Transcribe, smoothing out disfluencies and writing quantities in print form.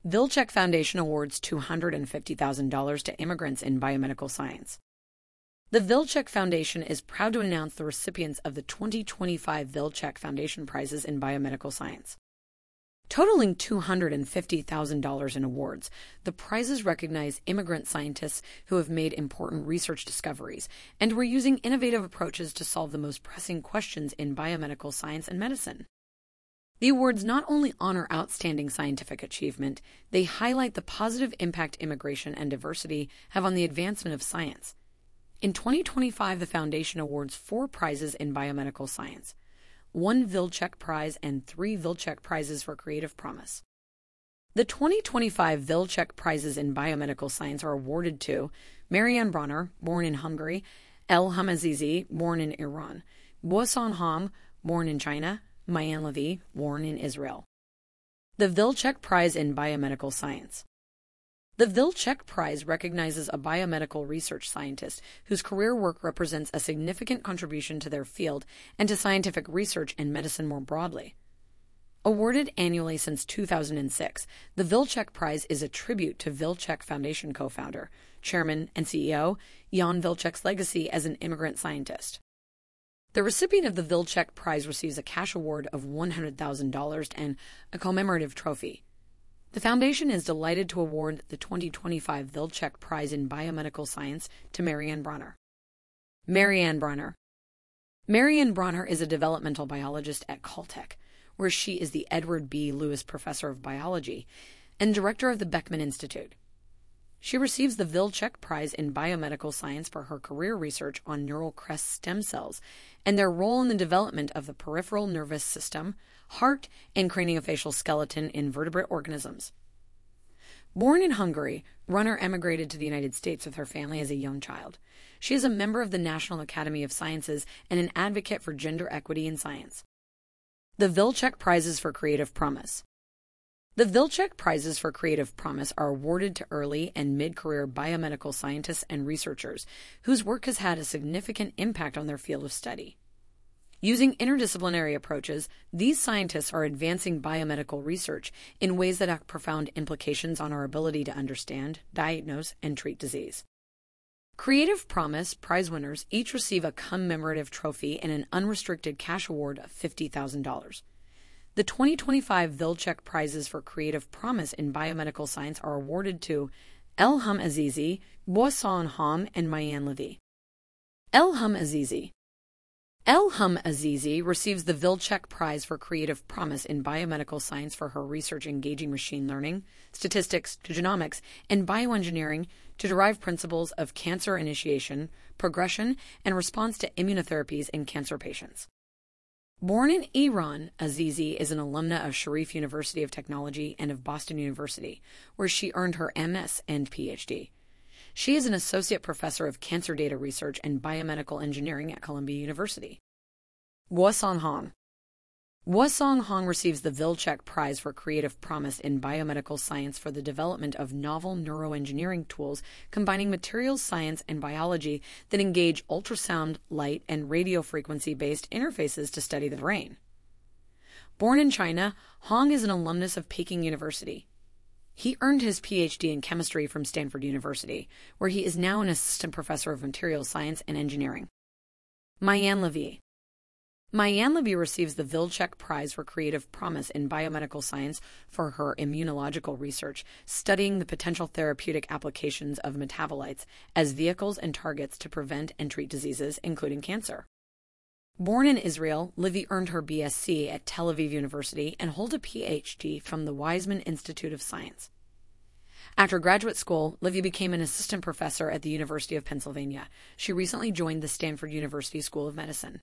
Vilcek Foundation awards $250,000 to immigrants in biomedical science. The Vilcek Foundation is proud to announce the recipients of the 2025 Vilcek Foundation Prizes in Biomedical Science. Totaling $250,000 in awards, the prizes recognize immigrant scientists who have made important research discoveries and were using innovative approaches to solve the most pressing questions in biomedical science and medicine. The awards not only honor outstanding scientific achievement, they highlight the positive impact immigration and diversity have on the advancement of science. In 2025, the Foundation awards 4 prizes in biomedical science, 1 Vilcek Prize and 3 Vilcek Prizes for Creative Promise. The 2025 Vilcek Prizes in biomedical science are awarded to Marianne Bronner, born in Hungary, Elham Azizi, born in Iran, Boisson Ham, born in China, Mayan Levy, born in Israel. The Vilcek Prize in Biomedical Science. The Vilcek Prize recognizes a biomedical research scientist whose career work represents a significant contribution to their field and to scientific research and medicine more broadly. Awarded annually since 2006, the Vilcek Prize is a tribute to Vilcek Foundation co-founder, chairman, and CEO Jan Vilcek's legacy as an immigrant scientist. The recipient of the Vilcek Prize receives a cash award of $100,000 and a commemorative trophy. The Foundation is delighted to award the 2025 Vilcek Prize in Biomedical Science to Marianne Bronner. Marianne Bronner. Marianne Bronner is a developmental biologist at Caltech, where she is the Edward B. Lewis Professor of Biology and director of the Beckman Institute. She receives the Vilcek Prize in Biomedical Science for her career research on neural crest stem cells and their role in the development of the peripheral nervous system, heart, and craniofacial skeleton in vertebrate organisms. Born in Hungary, Bronner emigrated to the United States with her family as a young child. She is a member of the National Academy of Sciences and an advocate for gender equity in science. The Vilcek Prizes for Creative Promise. The Vilcek Prizes for Creative Promise are awarded to early and mid-career biomedical scientists and researchers whose work has had a significant impact on their field of study. Using interdisciplinary approaches, these scientists are advancing biomedical research in ways that have profound implications on our ability to understand, diagnose, and treat disease. Creative Promise prize winners each receive a commemorative trophy and an unrestricted cash award of $50,000. The 2025 Vilcek Prizes for Creative Promise in Biomedical Science are awarded to Elham Azizi, Boisson Ham, and Mayan Levy. Elham Azizi. Elham Azizi receives the Vilcek Prize for Creative Promise in Biomedical Science for her research engaging machine learning, statistics, genomics, and bioengineering to derive principles of cancer initiation, progression, and response to immunotherapies in cancer patients. Born in Iran, Azizi is an alumna of Sharif University of Technology and of Boston University, where she earned her MS and PhD. She is an associate professor of cancer data research and biomedical engineering at Columbia University. Boisson Ham. Boisson Ham receives the Vilcek Prize for Creative Promise in Biomedical Science for the development of novel neuroengineering tools combining materials science and biology that engage ultrasound, light, and radio frequency-based interfaces to study the brain. Born in China, Hong is an alumnus of Peking University. He earned his PhD in chemistry from Stanford University, where he is now an assistant professor of materials science and engineering. Mayan Levy. Mayan Levy receives the Vilcek Prize for Creative Promise in Biomedical Science for her immunological research, studying the potential therapeutic applications of metabolites as vehicles and targets to prevent and treat diseases, including cancer. Born in Israel, Levy earned her BSc at Tel Aviv University and holds a PhD from the Weizmann Institute of Science. After graduate school, Levy became an assistant professor at the University of Pennsylvania. She recently joined the Stanford University School of Medicine.